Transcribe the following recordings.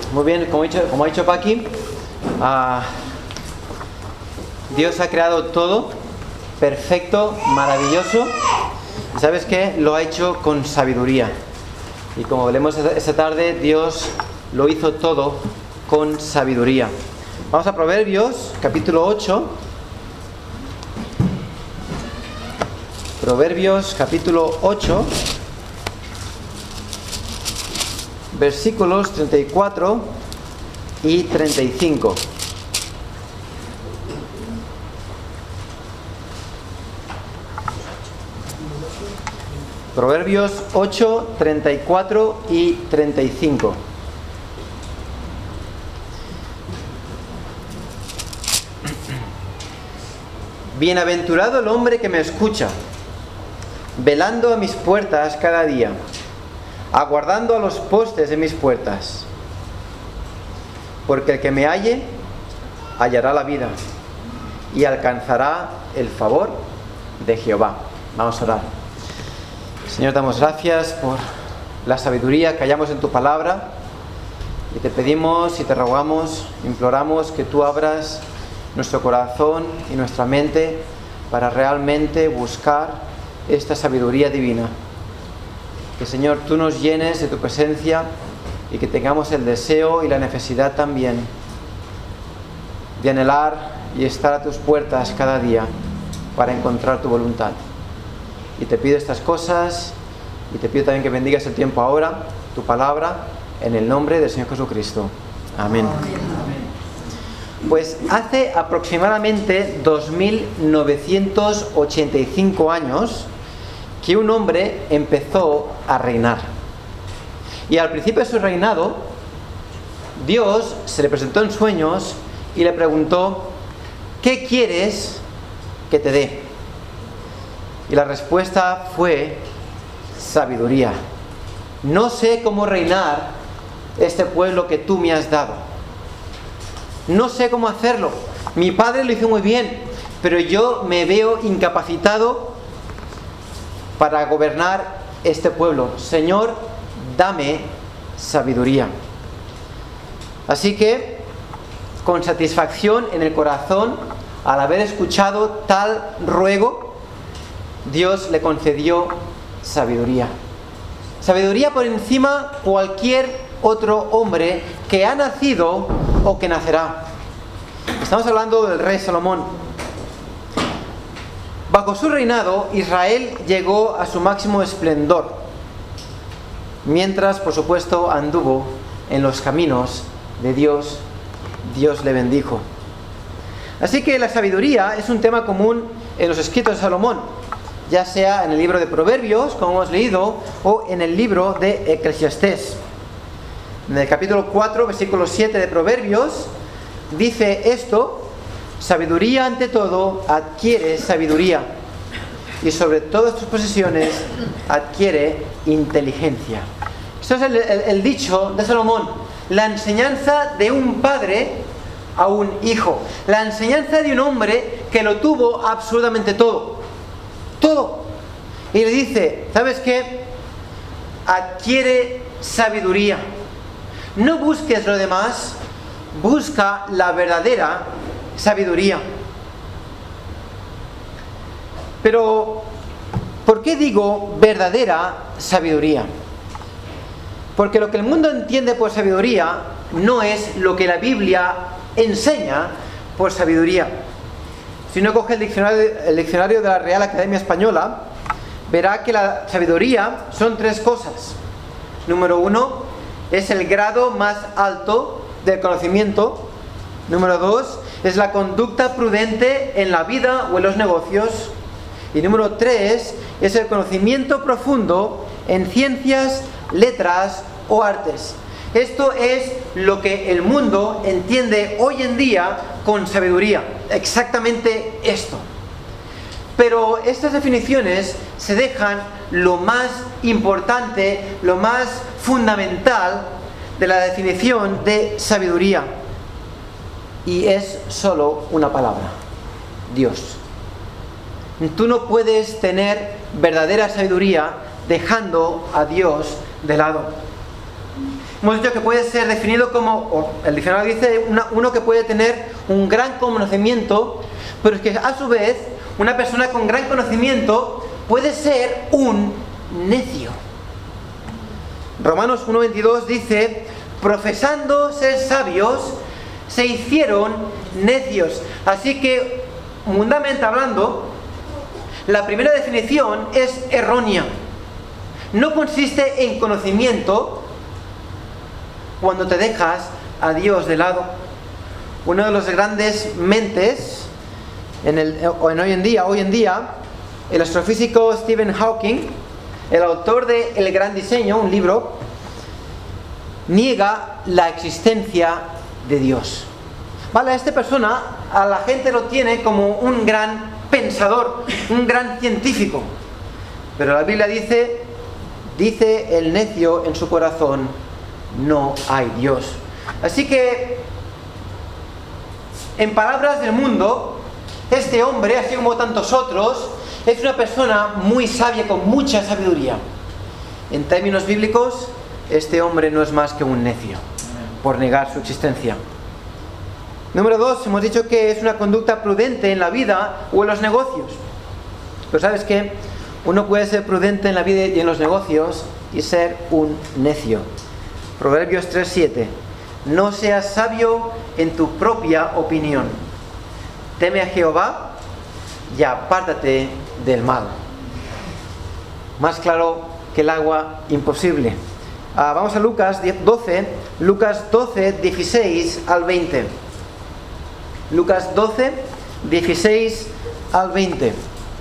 muy bien, como ha dicho Paqui, Dios ha creado todo perfecto, maravilloso. ¿Y sabes qué? Lo ha hecho con sabiduría. Y como leemos esta tarde, Dios lo hizo todo con sabiduría. Vamos a Proverbios, capítulo 8. Proverbios, capítulo 8. Versículos 34 y 35. Proverbios 8, 34 y 35. Bienaventurado el hombre que me escucha, velando a mis puertas cada día, aguardando a los postes de mis puertas. Porque el que me halle, hallará la vida y alcanzará el favor de Jehová. Vamos a orar. Señor, damos gracias por la sabiduría que hallamos en tu palabra y te pedimos y te rogamos, imploramos que tú abras nuestro corazón y nuestra mente para realmente buscar esta sabiduría divina. Que, Señor, tú nos llenes de tu presencia y que tengamos el deseo y la necesidad también de anhelar y estar a tus puertas cada día para encontrar tu voluntad. Y te pido estas cosas y te pido también que bendigas el tiempo ahora, tu palabra, en el nombre del Señor Jesucristo. Amén. Pues hace aproximadamente 2985 años que un hombre empezó a reinar. Y al principio de su reinado, Dios se le presentó en sueños y le preguntó: ¿qué quieres que te dé? Y la respuesta fue: sabiduría. No sé cómo reinar este pueblo que tú me has dado. No sé cómo hacerlo. Mi padre lo hizo muy bien, pero yo me veo incapacitado para gobernar este pueblo. Señor, dame sabiduría. Así que, con satisfacción en el corazón, al haber escuchado tal ruego, Dios le concedió sabiduría. Sabiduría por encima de cualquier otro hombre que ha nacido o que nacerá. Estamos hablando del rey Salomón. Bajo su reinado, Israel llegó a su máximo esplendor, mientras, por supuesto, anduvo en los caminos de Dios. Dios le bendijo. Así que la sabiduría es un tema común en los escritos de Salomón, ya sea en el libro de Proverbios, como hemos leído, o en el libro de Eclesiastés. En el capítulo 4, versículo 7 de Proverbios, dice esto: sabiduría ante todo adquiere sabiduría, y sobre todas tus posesiones adquiere inteligencia. Esto es el dicho de Salomón, la enseñanza de un padre a un hijo, la enseñanza de un hombre que lo tuvo absolutamente todo. Todo. Y le dice: ¿sabes qué? Adquiere sabiduría. No busques lo demás, busca la verdadera sabiduría. Pero, ¿por qué digo verdadera sabiduría? Porque lo que el mundo entiende por sabiduría no es lo que la Biblia enseña por sabiduría. Si uno coge el diccionario de la Real Academia Española, verá que la sabiduría son tres cosas. Número 1, es el grado más alto del conocimiento. Número 2, es la conducta prudente en la vida o en los negocios. Y número 3, es el conocimiento profundo en ciencias, letras o artes. Esto es lo que el mundo entiende hoy en día con sabiduría. Exactamente esto. Pero estas definiciones se dejan lo más importante, lo más fundamental de la definición de sabiduría. Y es solo una palabra: Dios. Tú no puedes tener verdadera sabiduría dejando a Dios de lado. hemos dicho que puede ser definido como, o el diccionario dice, uno que puede tener un gran conocimiento, pero es que a su vez, una persona con gran conocimiento puede ser un necio. Romanos 1:22 dice: profesando ser sabios, se hicieron necios. Así que, mundamente hablando, la primera definición es errónea. No consiste en conocimiento cuando te dejas a Dios de lado. Uno de los grandes mentes hoy en día, el astrofísico Stephen Hawking, el autor de El Gran Diseño, un libro, niega la existencia de Dios. Vale, esta persona a la gente lo tiene como un gran pensador, un gran científico. Pero la Biblia dice el necio en su corazón: no hay Dios. Así que, en palabras del mundo, este hombre, así como tantos otros, es una persona muy sabia, con mucha sabiduría. En términos bíblicos, este hombre no es más que un necio, por negar su existencia. Número 2, hemos dicho que es una conducta prudente en la vida o en los negocios. Pero ¿sabes qué? Uno puede ser prudente en la vida y en los negocios y ser un necio. Proverbios 3:7. No seas sabio en tu propia opinión. Teme a Jehová y apártate del mal. Más claro que el agua, imposible. Vamos a Lucas 12, 16 al 20. Lucas 12, 16 al 20.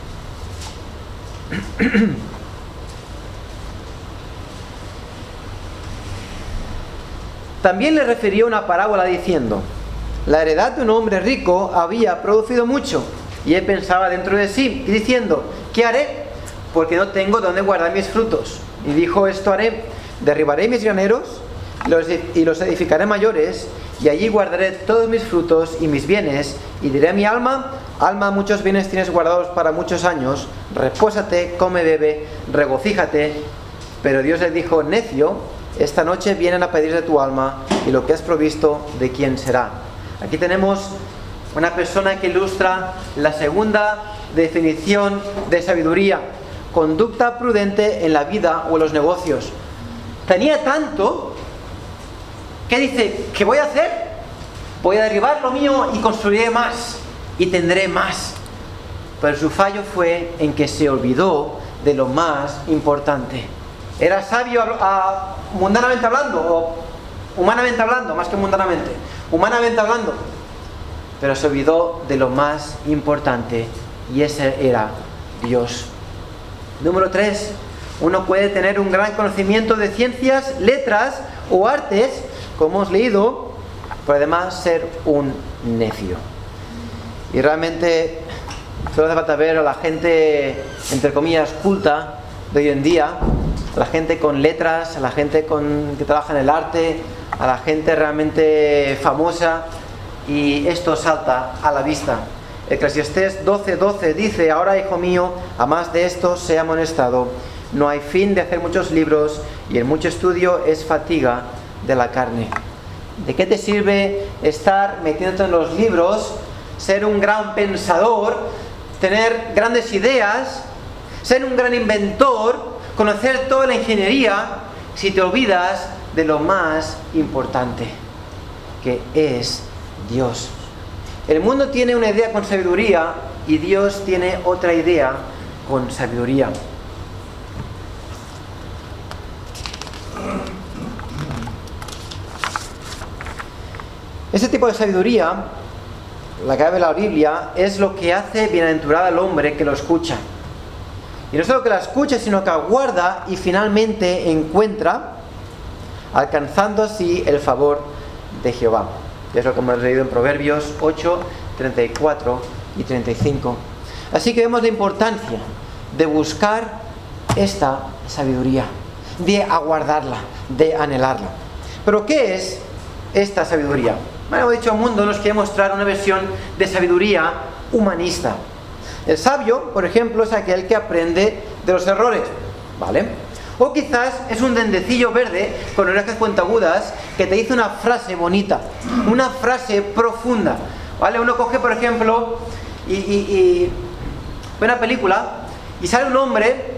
También le refirió una parábola diciendo: la heredad de un hombre rico había producido mucho, y él pensaba dentro de sí, y diciendo: ¿qué haré? Porque no tengo donde guardar mis frutos. Y dijo: esto haré: derribaré mis graneros y los edificaré mayores, y allí guardaré todos mis frutos y mis bienes, y diré a mi alma: alma, muchos bienes tienes guardados para muchos años, repósate, come, bebe, regocíjate. Pero Dios le dijo: necio, esta noche vienen a pedir de tu alma, y lo que has provisto, ¿de quién será? Aquí tenemos una persona que ilustra la segunda definición de sabiduría: conducta prudente en la vida o en los negocios. Tenía tanto que dice: ¿qué voy a hacer? Voy a derribar lo mío y construiré más y tendré más. Pero su fallo fue en que se olvidó de lo más importante. Era sabio mundanamente hablando, o humanamente hablando, más que mundanamente, humanamente hablando, pero se olvidó de lo más importante, y ese era Dios. Número 3, uno puede tener un gran conocimiento de ciencias, letras o artes, como hemos leído, pero además ser un necio. Y realmente solo hace falta ver a la gente, entre comillas, culta de hoy en día, a la gente con letras, a la gente que trabaja en el arte, a la gente realmente famosa, y esto salta a la vista. Eclesiastés 12:12 dice: ahora, hijo mío, a más de esto sea amonestado. No hay fin de hacer muchos libros, y el mucho estudio es fatiga de la carne. ¿De qué te sirve estar metiéndote en los libros, ser un gran pensador, tener grandes ideas, ser un gran inventor, conocer toda la ingeniería, si te olvidas de lo más importante, que es Dios? El mundo tiene una idea con sabiduría, y Dios tiene otra idea con sabiduría. Este tipo de sabiduría, la que habla la Biblia, es lo que hace bienaventurado al hombre que lo escucha. Y no solo que la escucha, sino que aguarda y finalmente encuentra, alcanzando así el favor de Jehová. Es lo que hemos leído en Proverbios 8, 34 y 35. Así que vemos la importancia de buscar esta sabiduría, de aguardarla, de anhelarla. ¿Pero qué es esta sabiduría? Bueno, hemos dicho, el mundo nos quiere mostrar una versión de sabiduría humanista. El sabio, por ejemplo, es aquel que aprende de los errores, ¿vale? O quizás es un duendecillo verde con orejas puntiagudas que te dice una frase bonita, una frase profunda. ¿Vale? Uno coge, por ejemplo, y ve una película y sale un hombre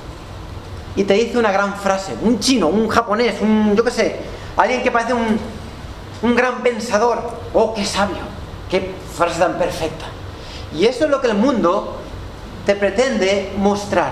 y te dice una gran frase, un chino, un japonés, yo qué sé, alguien que parece un gran pensador. ¡Oh, qué sabio! ¡Qué frase tan perfecta! Y eso es lo que el mundo te pretende mostrar.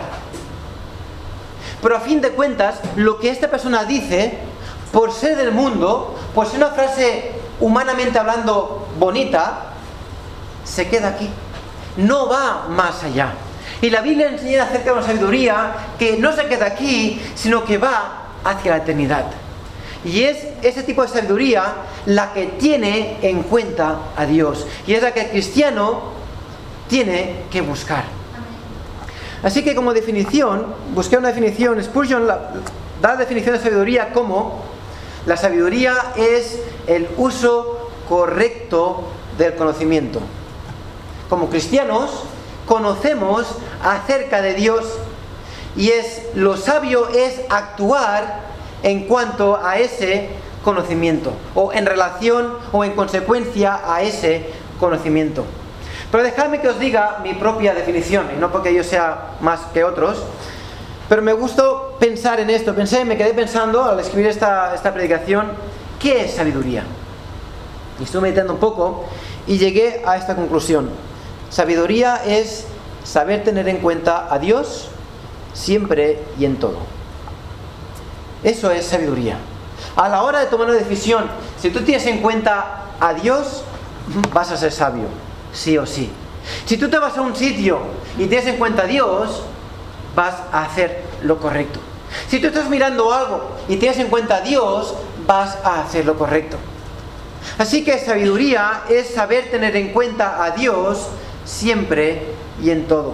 Pero a fin de cuentas, lo que esta persona dice, por ser del mundo, por ser una frase humanamente hablando bonita, se queda aquí. No va más allá. Y la Biblia enseña acerca de la sabiduría que no se queda aquí, sino que va hacia la eternidad. Y es ese tipo de sabiduría la que tiene en cuenta a Dios. Y es la que el cristiano tiene que buscar. Así que como definición, busqué una definición. Spurgeon da la definición de sabiduría como: la sabiduría es el uso correcto del conocimiento. Como cristianos conocemos acerca de Dios, y lo sabio es actuar en cuanto a ese conocimiento, o en relación o en consecuencia a ese conocimiento. Pero dejadme que os diga mi propia definición, y no porque yo sea más que otros, pero me gustó pensar en esto. Me quedé pensando al escribir esta predicación: ¿qué es sabiduría? Y estuve meditando un poco y llegué a esta conclusión: sabiduría es saber tener en cuenta a Dios siempre y en todo. Eso es sabiduría. A la hora de tomar una decisión, si tú tienes en cuenta a Dios, vas a ser sabio, sí o sí. Si tú te vas a un sitio y tienes en cuenta a Dios, vas a hacer lo correcto. Si tú estás mirando algo y tienes en cuenta a Dios, vas a hacer lo correcto. Así que sabiduría es saber tener en cuenta a Dios siempre y en todo.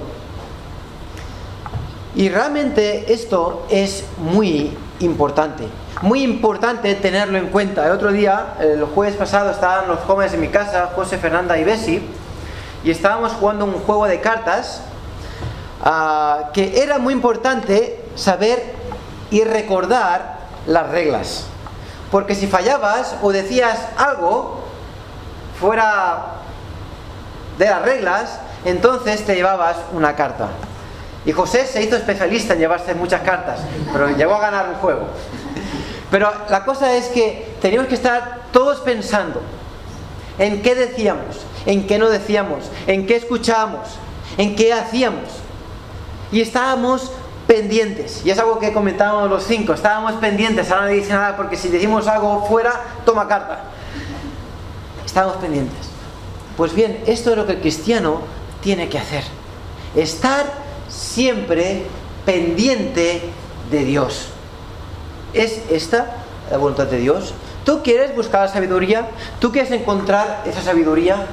Y realmente esto es muy importante tenerlo en cuenta. El otro día, el jueves pasado, estaban los jóvenes en mi casa, José, Fernanda y Bessie, y estábamos jugando un juego de cartas que era muy importante saber y recordar las reglas. Porque si fallabas o decías algo fuera de las reglas, entonces te llevabas una carta. Y José se hizo especialista en llevarse muchas cartas, pero llegó a ganar un juego. Pero la cosa es que teníamos que estar todos pensando en qué decíamos, en qué no decíamos, en qué escuchábamos, en qué hacíamos. Y estábamos pendientes. Y es algo que comentábamos los 5. Estábamos pendientes. Ahora no dice nada porque si decimos algo fuera, toma carta. Estábamos pendientes. Pues bien, esto es lo que el cristiano tiene que hacer: estar siempre pendiente de Dios. ¿Es esta la voluntad de Dios? ¿Tú quieres buscar la sabiduría? ¿Tú quieres encontrar esa sabiduría?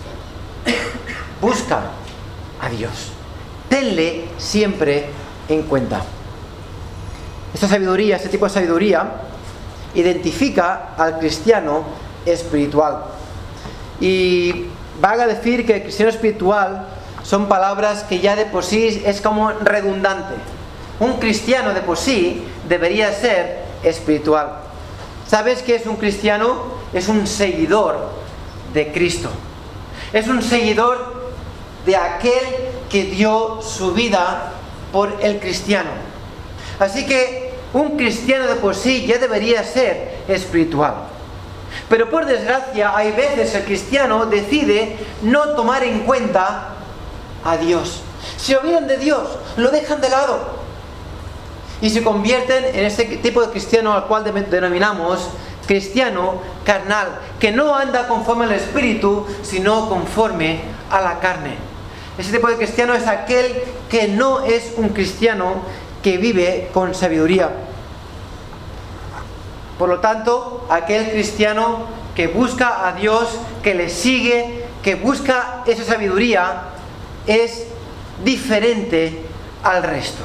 Busca a Dios. Tenle siempre en cuenta. Esta sabiduría, este tipo de sabiduría, identifica al cristiano espiritual. Y valga decir que el cristiano espiritual son palabras que ya de por sí es como redundante. Un cristiano de por sí debería ser espiritual. ¿Sabes qué es un cristiano? Es un seguidor de Cristo. Es un seguidor de aquel que dio su vida por el cristiano. Así que un cristiano de por sí ya debería ser espiritual. Pero por desgracia, hay veces el cristiano decide no tomar en cuenta a Dios. Se olvidan de Dios, lo dejan de lado y se convierten en ese tipo de cristiano al cual denominamos cristiano carnal, que no anda conforme al espíritu, sino conforme a la carne. Ese tipo de cristiano es aquel que no es un cristiano que vive con sabiduría. Por lo tanto, aquel cristiano que busca a Dios, que le sigue, que busca esa sabiduría, es diferente al resto.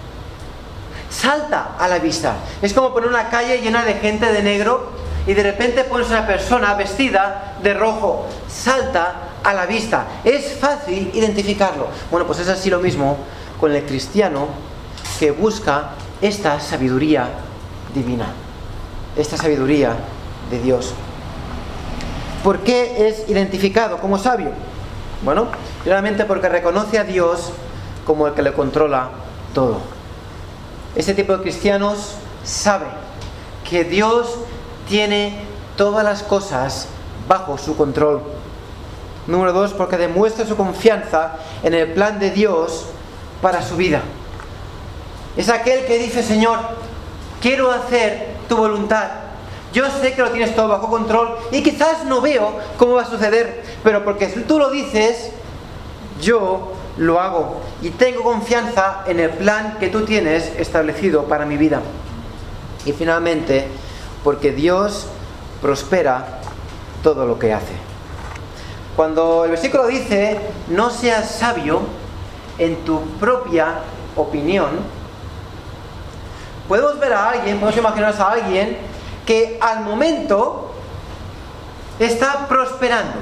Salta a la vista. Es como poner una calle llena de gente de negro y de repente pones una persona vestida de rojo. Salta a la vista. Es fácil identificarlo. Bueno, pues es así lo mismo con el cristiano que busca esta sabiduría divina, esta sabiduría de Dios. ¿Por qué es identificado como sabio? Bueno, realmente porque reconoce a Dios como el que le controla todo. Este tipo de cristianos sabe que Dios tiene todas las cosas bajo su control. Número 2, porque demuestra su confianza en el plan de Dios para su vida. Es aquel que dice: Señor, quiero hacer tu voluntad. Yo sé que lo tienes todo bajo control y quizás no veo cómo va a suceder, pero porque tú lo dices, yo lo hago y tengo confianza en el plan que tú tienes establecido para mi vida. Y finalmente, porque Dios prospera todo lo que hace. Cuando el versículo dice: no seas sabio en tu propia opinión, podemos ver a alguien, podemos imaginarnos a alguien que al momento está prosperando.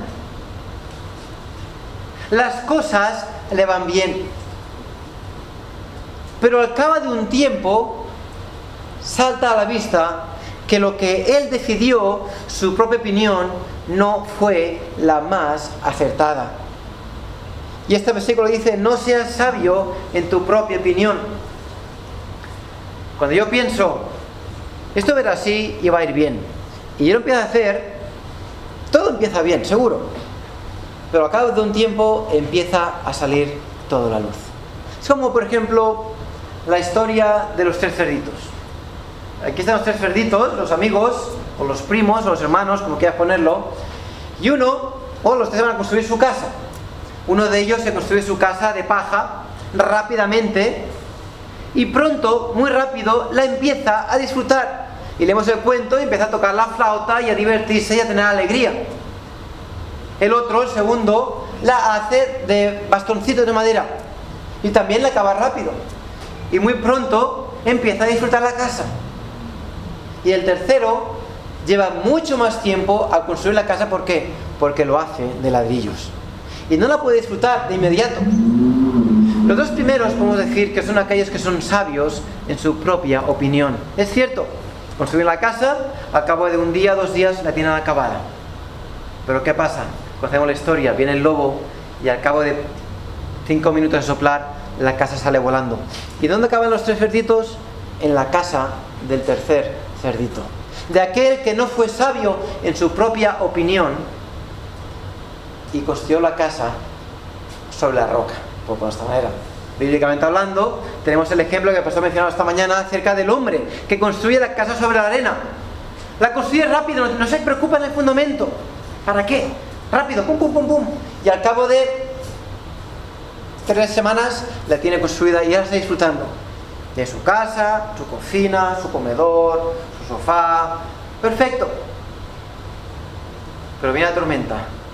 Las cosas le van bien. Pero al cabo de un tiempo salta a la vista que lo que él decidió, su propia opinión, no fue la más acertada. Y este versículo dice: no seas sabio en tu propia opinión. Cuando yo pienso, esto verá así y va a ir bien, y yo lo empiezo a hacer, todo empieza bien, seguro. Pero al cabo de un tiempo empieza a salir toda la luz. Es como, por ejemplo, la historia de los 3 cerditos. Aquí están los 3 cerditos, los amigos, o los primos, o los hermanos, como quieras ponerlo. Y los 3 van a construir su casa. Uno de ellos se construye su casa de paja rápidamente, y pronto, muy rápido, la empieza a disfrutar. Y leemos el cuento y empieza a tocar la flauta y a divertirse y a tener alegría. El otro, el segundo, la hace de bastoncitos de madera y también la acaba rápido. Y muy pronto empieza a disfrutar la casa. Y el tercero lleva mucho más tiempo al construir la casa. ¿Por qué? Porque lo hace de ladrillos. Y no la puede disfrutar de inmediato. Los 2 primeros podemos decir que son aquellos que son sabios en su propia opinión. Es cierto, construyen la casa, al cabo de un día, 2 días, la tienen acabada. Pero ¿qué pasa? Conocemos la historia, viene el lobo y al cabo de 5 minutos de soplar, la casa sale volando. ¿Y dónde acaban los 3 cerditos? En la casa del tercer cerdito. De aquel que no fue sabio en su propia opinión y construyó la casa sobre la roca, por esta manera. Bíblicamente hablando, tenemos el ejemplo que el pastor mencionado esta mañana acerca del hombre que construye la casa sobre la arena. La construye rápido, no se preocupa en el fundamento. ¿Para qué? Rápido, pum, pum, pum, pum. Y al cabo de 3 semanas la tiene construida y ya la está disfrutando. Tiene su casa, su cocina, su comedor, su sofá. Perfecto. Pero viene la tormenta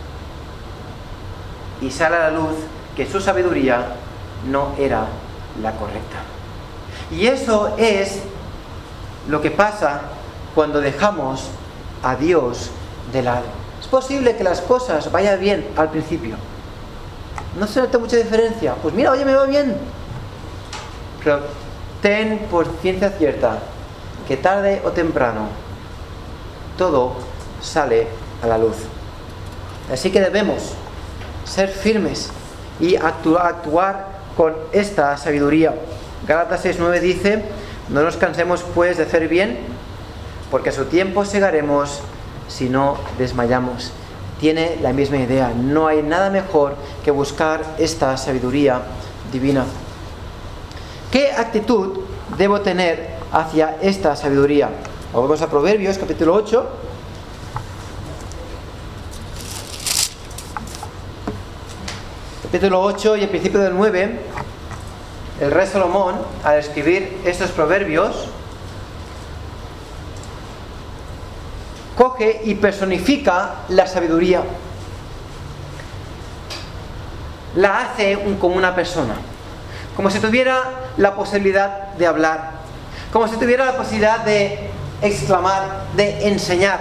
y sale a la luz que su sabiduría no era la correcta. Y eso es lo que pasa cuando dejamos a Dios de lado. Es posible que las cosas vayan bien al principio. No se nota mucha diferencia. Pues mira, oye, me va bien. Pero ten por ciencia cierta que tarde o temprano todo sale a la luz. Así que debemos ser firmes y actuar con esta sabiduría. Gálatas 6:9 dice: no nos cansemos pues de hacer bien, porque a su tiempo segaremos si no desmayamos. Tiene la misma idea. No hay nada mejor que buscar esta sabiduría divina. ¿Qué actitud debo tener hacia esta sabiduría? Vamos a Proverbios capítulo 8. Capítulo 8 y el principio del 9, el rey Salomón, al escribir estos proverbios, coge y personifica la sabiduría. La hace como una persona, como si tuviera la posibilidad de hablar, como si tuviera la posibilidad de exclamar, de enseñar.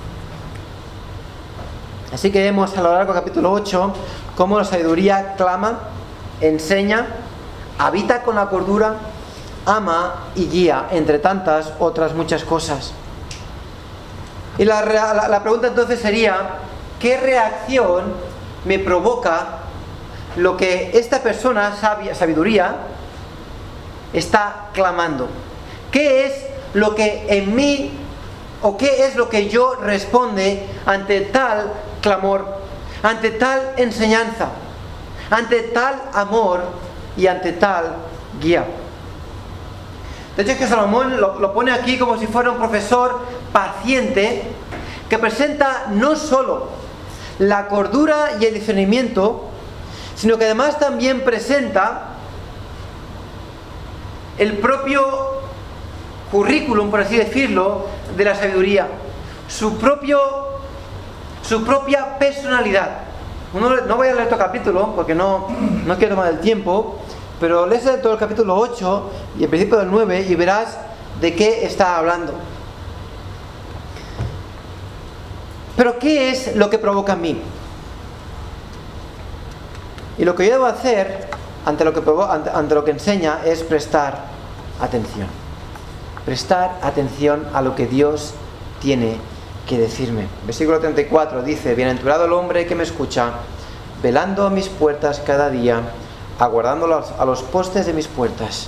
Así que vemos a lo largo del capítulo 8 cómo la sabiduría clama, enseña, habita con la cordura, ama y guía, entre tantas otras muchas cosas. Y la pregunta entonces sería, ¿qué reacción me provoca lo que esta persona, sabiduría, está clamando? ¿Qué es lo que en mí, o qué es lo que yo responde ante tal clamor, ante tal enseñanza, ante tal amor y ante tal guía? De hecho, es que Salomón lo pone aquí como si fuera un profesor paciente que presenta no solo la cordura y el discernimiento, sino que además también presenta el propio currículum, por así decirlo, de la sabiduría, su propia personalidad. No voy a leer todo el capítulo porque no quiero tomar el tiempo, pero lees todo el capítulo 8 y el principio del 9 y verás de qué está hablando. Pero ¿qué es lo que provoca en mí? Y lo que yo debo hacer ante lo que enseña es prestar atención. Prestar atención a lo que Dios tiene que decirme. Versículo 34 dice: bienaventurado el hombre que me escucha, velando a mis puertas cada día, aguardando a los postes de mis puertas.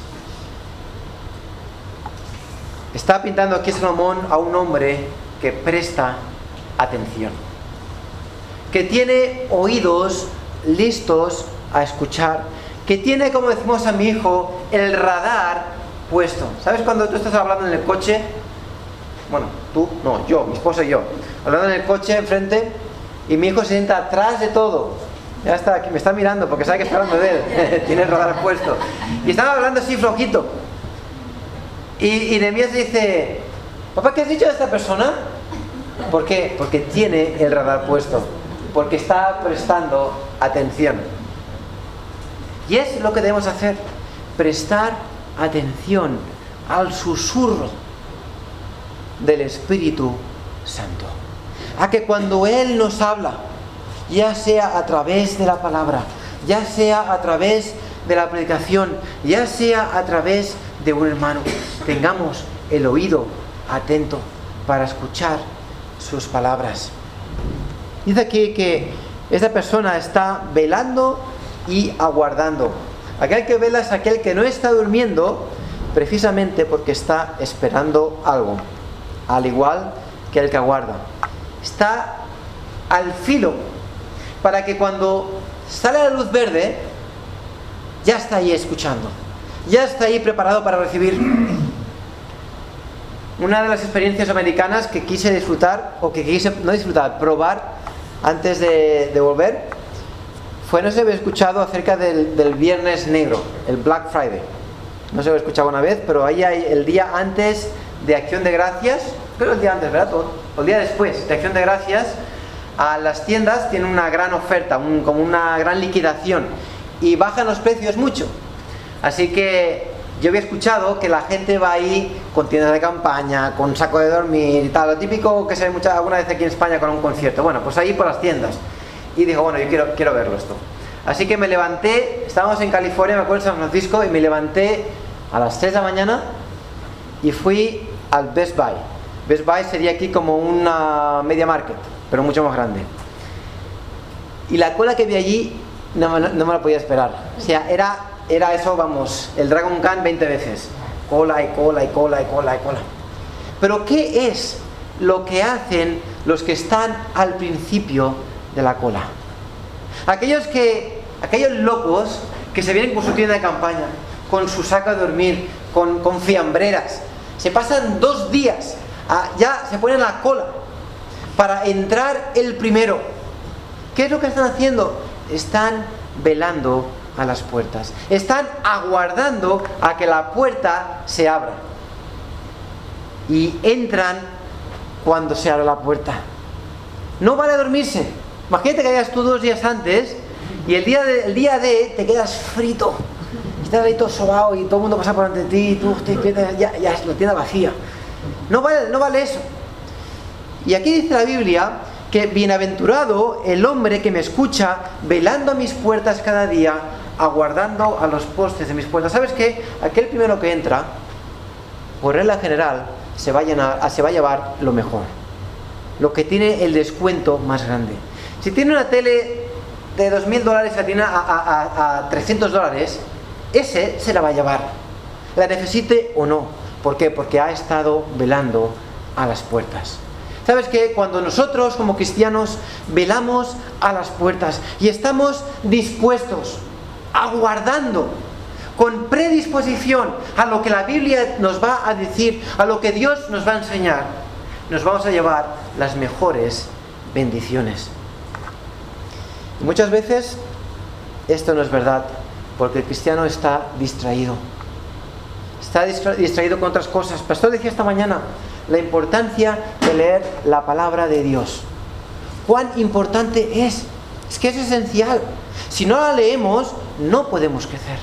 Está pintando aquí Salomón a un hombre que presta atención, que tiene oídos listos a escuchar, que tiene, como decimos a mi hijo, el radar puesto. ¿Sabes cuando tú estás hablando en el coche? Bueno, tú, no, yo, mi esposa y yo, hablando en el coche enfrente, y mi hijo se sienta atrás de todo. Ya está aquí, me está mirando porque sabe que está hablando de él. Tiene el radar puesto. Y estaba hablando así flojito. Y Nehemías dice: papá, ¿qué has dicho de esta persona? ¿Por qué? Porque tiene el radar puesto, porque está prestando atención. Y es lo que debemos hacer: prestar atención al susurro del Espíritu Santo, a que cuando Él nos habla, ya sea a través de la palabra, ya sea a través de la predicación, ya sea a través de un hermano, tengamos el oído atento para escuchar sus palabras. Dice aquí que esta persona está velando y aguardando. Aquel que vela es aquel que no está durmiendo, precisamente porque está esperando algo, al igual que el que aguarda. Está al filo, para que cuando sale la luz verde, ya está ahí escuchando, ya está ahí preparado para recibir. Una de las experiencias americanas que quise disfrutar, probar antes de volver, fue, no sé si habéis escuchado acerca del Viernes Negro, el Black Friday. No sé si habéis escuchado una vez, pero ahí hay el día antes de Acción de Gracias, pero el día antes, ¿verdad? O el día después de Acción de Gracias, a las tiendas tienen una gran oferta, como una gran liquidación, y bajan los precios mucho. Así que yo había escuchado que la gente va ahí con tiendas de campaña, con saco de dormir y tal, lo típico que se ve alguna vez aquí en España con un concierto. Bueno, pues ahí por las tiendas. Y dijo, bueno, yo quiero verlo esto. Así que me levanté, estábamos en California, me acuerdo, en San Francisco, y me levanté a las 3 de la mañana y fui al Best Buy. Best Buy sería aquí como una media market, pero mucho más grande. Y la cola que vi allí no me la podía esperar. O sea, era eso, vamos, el Dragon Khan 20 veces. Cola y cola y cola y cola y cola. Pero ¿qué es lo que hacen los que están al principio de la cola? Aquellos locos que se vienen con su tienda de campaña, con su saco de dormir, con fiambreras, se pasan 2 días, ya se ponen la cola para entrar el primero. ¿Qué es lo que están haciendo? Están velando a las puertas, están aguardando a que la puerta se abra y entran cuando se abre la puerta. No vale dormirse. Imagínate que hayas tú 2 días antes y el día de te quedas frito, estás ahí todo sobao y todo el mundo pasa por ante ti y tú te quedas ya la tienda vacía. No vale eso. Y aquí dice la Biblia que bienaventurado el hombre que me escucha velando a mis puertas cada día, aguardando a los postes de mis puertas. ¿Sabes qué? Aquel primero que entra, por regla general, se va a llevar lo mejor, lo que tiene el descuento más grande. Si tiene una tele de $2,000 y la tiene a $300, ese se la va a llevar, la necesite o no. ¿Por qué? Porque ha estado velando a las puertas. ¿Sabes qué? Cuando nosotros como cristianos velamos a las puertas y estamos dispuestos, aguardando, con predisposición a lo que la Biblia nos va a decir, a lo que Dios nos va a enseñar, nos vamos a llevar las mejores bendiciones. Y muchas veces esto no es verdad, porque el cristiano está distraído. Está distraído con otras cosas. El pastor decía esta mañana la importancia de leer la palabra de Dios. ¿Cuán importante es? Es que es esencial. Si no la leemos, no podemos crecer.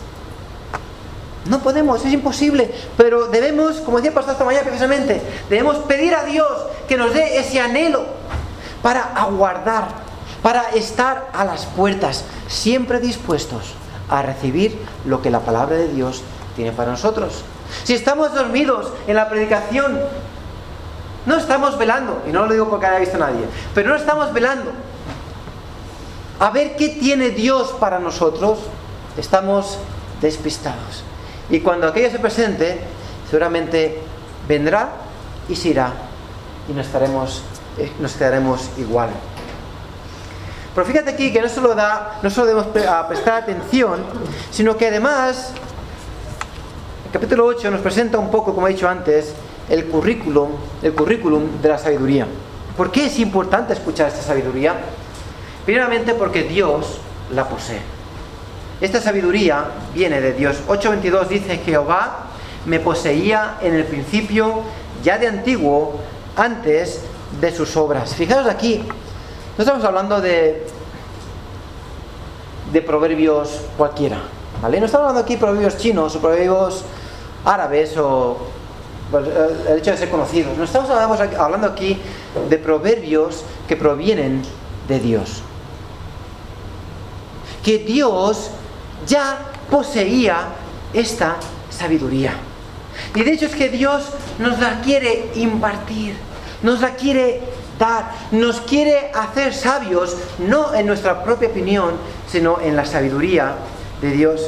No podemos, es imposible. Pero debemos, como decía el pastor esta mañana precisamente, debemos pedir a Dios que nos dé ese anhelo para aguardar, para estar a las puertas, siempre dispuestos a recibir lo que la palabra de Dios tiene para nosotros. Si estamos dormidos en la predicación, no estamos velando, y no lo digo porque haya visto a nadie, pero no estamos velando a ver qué tiene Dios para nosotros, estamos despistados. Y cuando aquello se presente, seguramente vendrá y se irá, y nos quedaremos igual. Pero fíjate aquí que no solo debemos prestar atención, sino que además el capítulo 8 nos presenta un poco, como he dicho antes, el currículum de la sabiduría. ¿Por qué es importante escuchar esta sabiduría? Primeramente porque Dios la posee. Esta sabiduría viene de Dios. 8:22 dice: Jehová me poseía en el principio, ya de antiguo, antes de sus obras. Fijaos aquí, no estamos hablando de proverbios cualquiera, ¿vale? No estamos hablando aquí de proverbios chinos o proverbios árabes o el hecho de ser conocidos. No estamos hablando aquí de proverbios que provienen de Dios. Que Dios ya poseía esta sabiduría. Y de hecho es que Dios nos la quiere impartir, nos la quiere dar, nos quiere hacer sabios, no en nuestra propia opinión, sino en la sabiduría de Dios.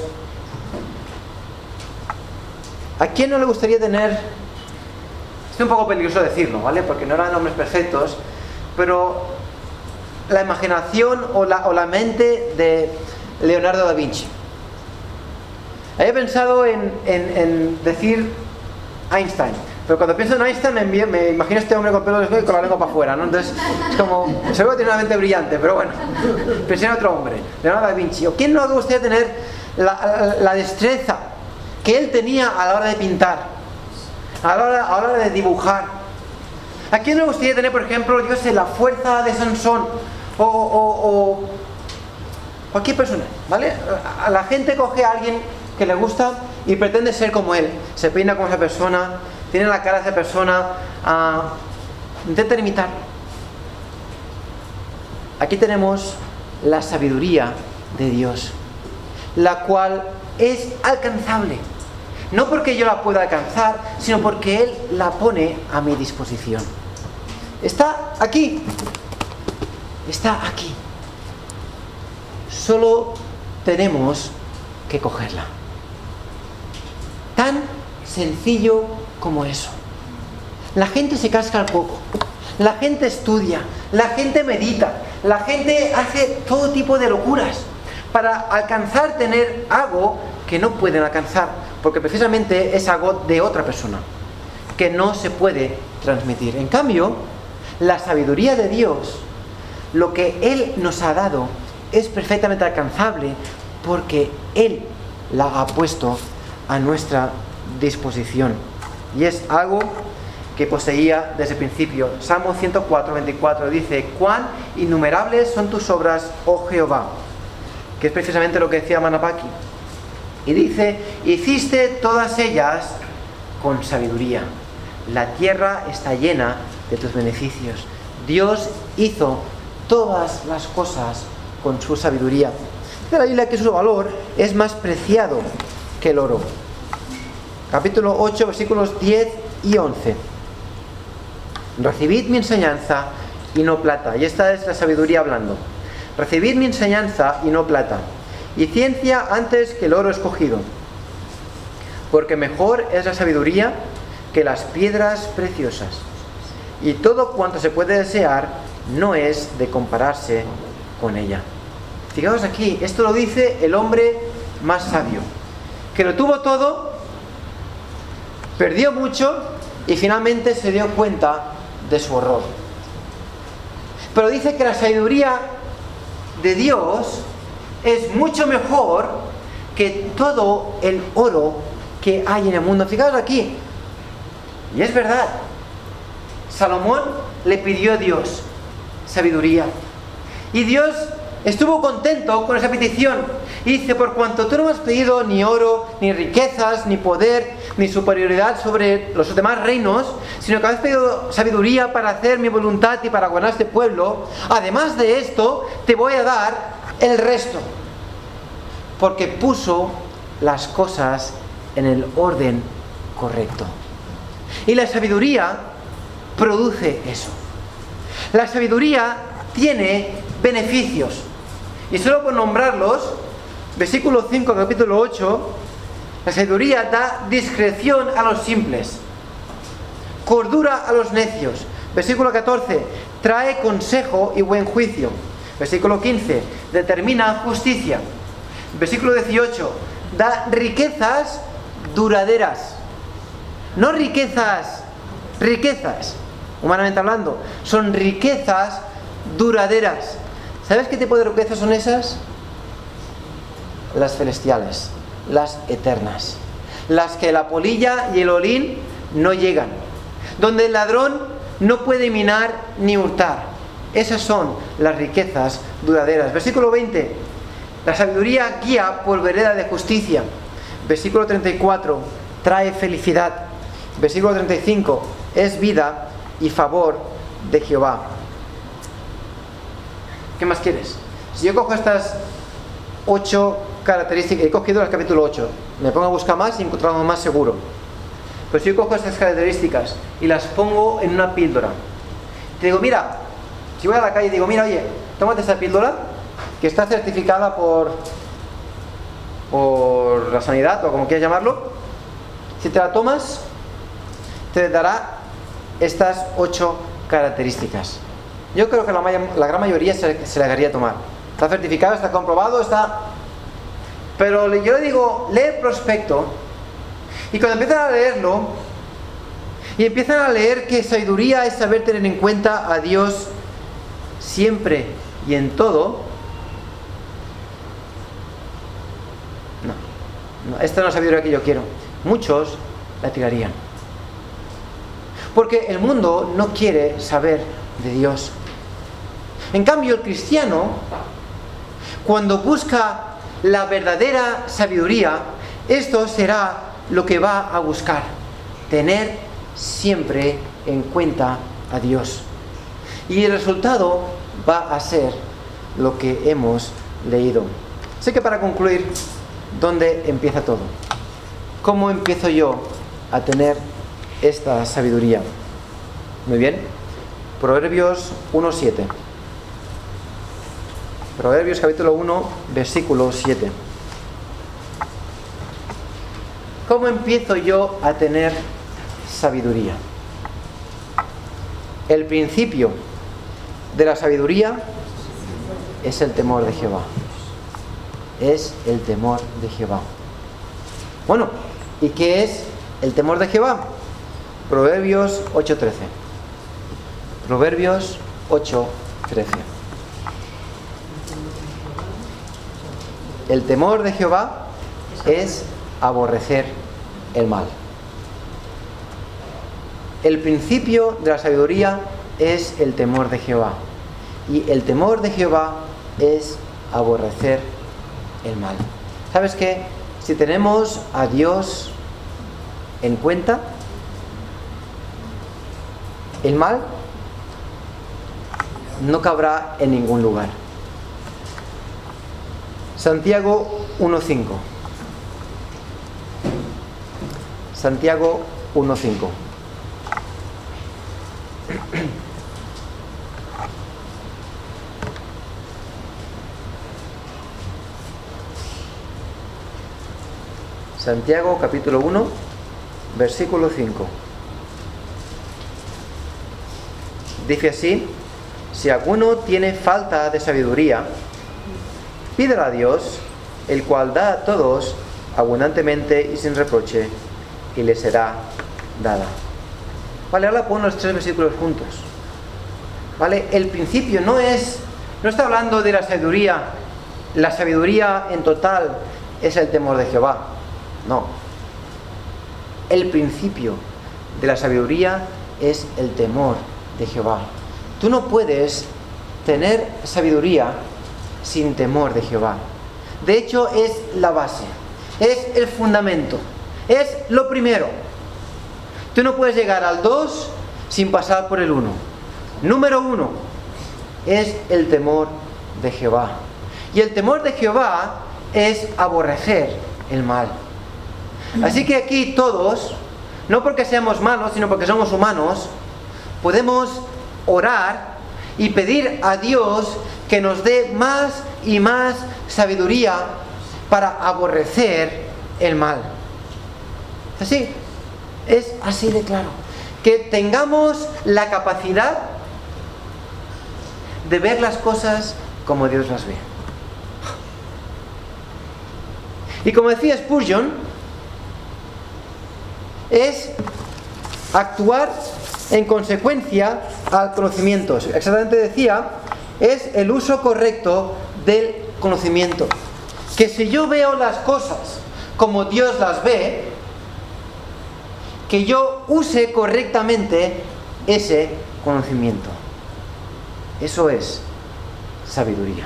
¿A quién no le gustaría tener? Es un poco peligroso decirlo, ¿vale? Porque no eran hombres perfectos, pero la imaginación o la mente de Leonardo da Vinci. Había pensado en decir Einstein, pero cuando pienso en Einstein me imagino a este hombre con pelo de y con la lengua para afuera, ¿no? Entonces es como, seguro que tiene una mente brillante, pero bueno, pensé en otro hombre, Leonardo da Vinci. ¿O quién no le gustaría tener la destreza que él tenía a la hora de pintar, a la hora de dibujar? ¿A quién no le gustaría tener, por ejemplo, yo sé, la fuerza de Sansón o cualquier persona, ¿vale? A la gente coge a alguien que le gusta y pretende ser como él, se peina como esa persona, tiene la cara de esa persona, intenta imitarlo. Aquí tenemos la sabiduría de Dios, la cual es alcanzable, no porque yo la pueda alcanzar, sino porque Él la pone a mi disposición. Está aquí, solo tenemos que cogerla. Tan sencillo como eso. La gente se casca al coco, la gente estudia, la gente medita, la gente hace todo tipo de locuras para alcanzar tener algo que no pueden alcanzar, porque precisamente es algo de otra persona, que no se puede transmitir. En cambio, la sabiduría de Dios, lo que Él nos ha dado, es perfectamente alcanzable porque Él la ha puesto a nuestra disposición. Y es algo que poseía desde el principio. Salmo 104:24 dice: cuán innumerables son tus obras, oh Jehová, que es precisamente lo que decía Manapaki. Y dice: hiciste todas ellas con sabiduría, la tierra está llena de tus beneficios. Dios hizo todas las cosas con su sabiduría. Dice la Biblia que su valor es más preciado que el oro. Capítulo 8, versículos 10 y 11. Recibid mi enseñanza y no plata. Y esta es la sabiduría hablando. Recibid mi enseñanza y no plata, y ciencia antes que el oro escogido. Porque mejor es la sabiduría que las piedras preciosas. Y todo cuanto se puede desear no es de compararse con ella. Fijaos aquí, esto lo dice el hombre más sabio, que lo tuvo todo, perdió mucho y finalmente se dio cuenta de su horror. Pero dice que la sabiduría de Dios es mucho mejor que todo el oro que hay en el mundo. Fijaos aquí, y es verdad, Salomón le pidió a Dios sabiduría, y Dios estuvo contento con esa petición. Y dice: por cuanto tú no me has pedido ni oro, ni riquezas, ni poder, ni superioridad sobre los demás reinos, sino que me has pedido sabiduría para hacer mi voluntad y para gobernar este pueblo, además de esto te voy a dar el resto. Porque puso las cosas en el orden correcto. Y la sabiduría produce eso. La sabiduría tiene beneficios. Y solo por nombrarlos, versículo 5, capítulo 8, la sabiduría da discreción a los simples, cordura a los necios. Versículo 14, trae consejo y buen juicio. Versículo 15, determina justicia. Versículo 18, da riquezas duraderas. No riquezas, humanamente hablando, son riquezas duraderas. ¿Sabes qué tipo de riquezas son esas? Las celestiales, las eternas, las que la polilla y el olín no llegan, donde el ladrón no puede minar ni hurtar. Esas son las riquezas duraderas. Versículo 20, la sabiduría guía por vereda de justicia. Versículo 34, trae felicidad. Versículo 35, es vida y favor de Jehová. ¿Qué más quieres? Si yo cojo estas 8 características, he cogido el capítulo 8, me pongo a buscar más y encontramos más seguro. Pues si yo cojo estas características y las pongo en una píldora, te digo: mira, si voy a la calle y digo: mira, oye, tómate esta píldora que está certificada por la sanidad, o como quieras llamarlo. Si te la tomas, te dará estas 8 características. Yo creo que la gran mayoría se la dejaría tomar. Está certificado, está comprobado, está... Pero yo le digo: lee el prospecto. Y cuando empiezan a leerlo, y empiezan a leer que sabiduría es saber tener en cuenta a Dios siempre y en todo, no, esta no es la sabiduría que yo quiero. Muchos la tirarían. Porque el mundo no quiere saber de Dios. En cambio, el cristiano, cuando busca la verdadera sabiduría, esto será lo que va a buscar: tener siempre en cuenta a Dios. Y el resultado va a ser lo que hemos leído. Así que, para concluir, ¿dónde empieza todo? ¿Cómo empiezo yo a tener esta sabiduría? Muy bien, Proverbios 1:7. Proverbios capítulo 1, versículo 7. ¿Cómo empiezo yo a tener sabiduría? El principio de la sabiduría es el temor de Jehová. Es el temor de Jehová. Bueno, ¿y qué es el temor de Jehová? Proverbios 8:13. Proverbios 8:13. El temor de Jehová es aborrecer el mal. El principio de la sabiduría es el temor de Jehová. Y el temor de Jehová es aborrecer el mal. ¿Sabes qué? Si tenemos a Dios en cuenta, el mal no cabrá en ningún lugar. Santiago 1:5. Santiago 1:5. Santiago capítulo 1, versículo 5. Dice así: si alguno tiene falta de sabiduría, pídela a Dios, el cual da a todos abundantemente y sin reproche, y le será dada. Vale, ahora pon los 3 versículos juntos. Vale, el principio no está hablando de la sabiduría en total es el temor de Jehová. No. El principio de la sabiduría es el temor de Jehová. Tú no puedes tener sabiduría sin temor de Jehová. De hecho, es la base, es el fundamento, es lo primero. Tú no puedes llegar al 2 sin pasar por el 1. Número 1 es el temor de Jehová. Y el temor de Jehová es aborrecer el mal. Así que aquí todos, no porque seamos malos, sino porque somos humanos, podemos orar y pedir a Dios que nos dé más y más sabiduría para aborrecer el mal. Así, es así de claro. Que tengamos la capacidad de ver las cosas como Dios las ve. Y como decía Spurgeon, es actuar en consecuencia al conocimiento. Exactamente decía, es el uso correcto del conocimiento. Que si yo veo las cosas como Dios las ve, que yo use correctamente ese conocimiento. Eso es sabiduría.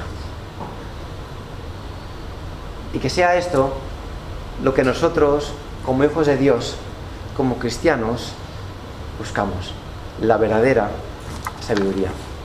Y que sea esto lo que nosotros, como hijos de Dios, como cristianos, buscamos, la verdadera sabiduría.